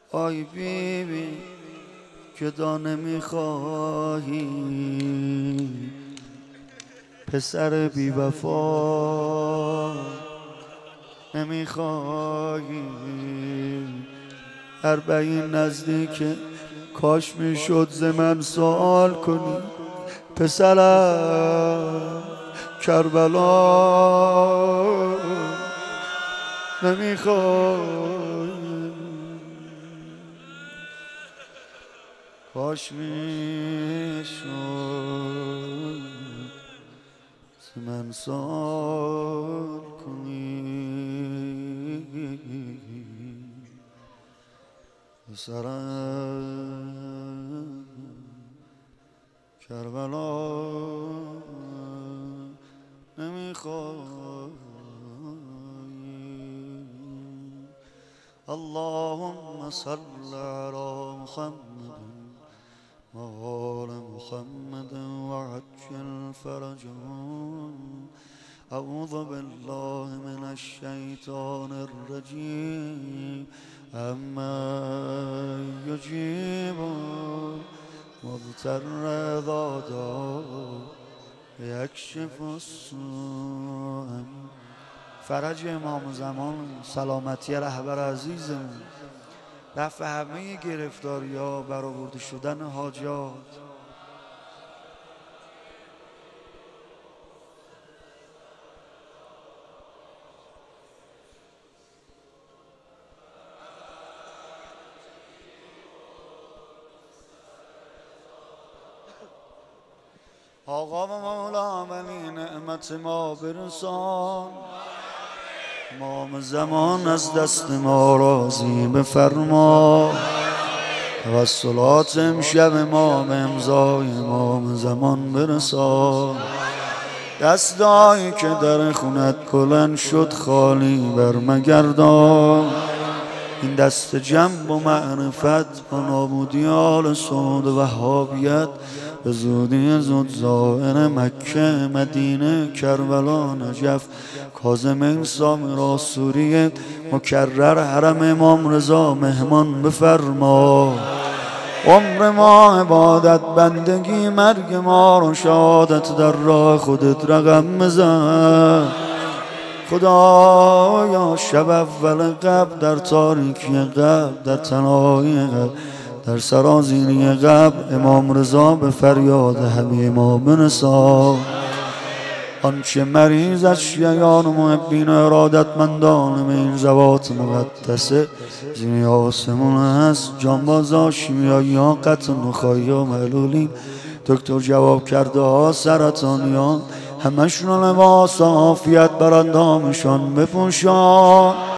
آی بیبی که دانه میخواهی، پسر بی وفا نمیخواهی. اربعین نزدیک، کاش میشد ز من سوال کنی. پسرم کربلا نمیخوای، کاش میشد ز من سوال کنی. پسرم کربلا نمیخوای. اللهم صل على محمد وآل محمد وعجل فرجهم. أعوذ بالله من الشيطان الرجيم. أما يجيب مضطر إذا دعاه يكشف السوء. فرج امام زمان، سلامتی رهبر عزیزمون، رفع همه گرفتاری ها، برآورده شدن حاجات. آقا و مولا ولی نعمت ما برسان. امام زمان از دست ما راضی بفرما. توسلات امشب ما به امضای امام زمان برسان. دستایی که در خونت کلن شد خالی برمگردان. این دست جنب و معرفت با نابودی آل سعود و وهابیت به زودی زود زائر مکه، مدینه، کربلا، نجف، کاظمین، سامرا، سوریه مکرر حرم امام رضا مهمان بفرما. عمر ما عبادت بندگی، مرگ ما رو شهادت در راه خودت رقم بزن. خدایا شب اول قبل در تاریکی قبل، در تنهایی قبل، در سرازیری قبل امام رضا به فریاد همه ما برسان. آنچه مریض از شیعان و محبین و ارادتمندان به این زوات مقدسه زیر آسمون هست، جانبازا، شیمیایی ها، قطع نخایی ها، معلولین، دکتر جواب کرده ها، سرطانیان، همشون لباس عافیت بر اندامشان بپوشان.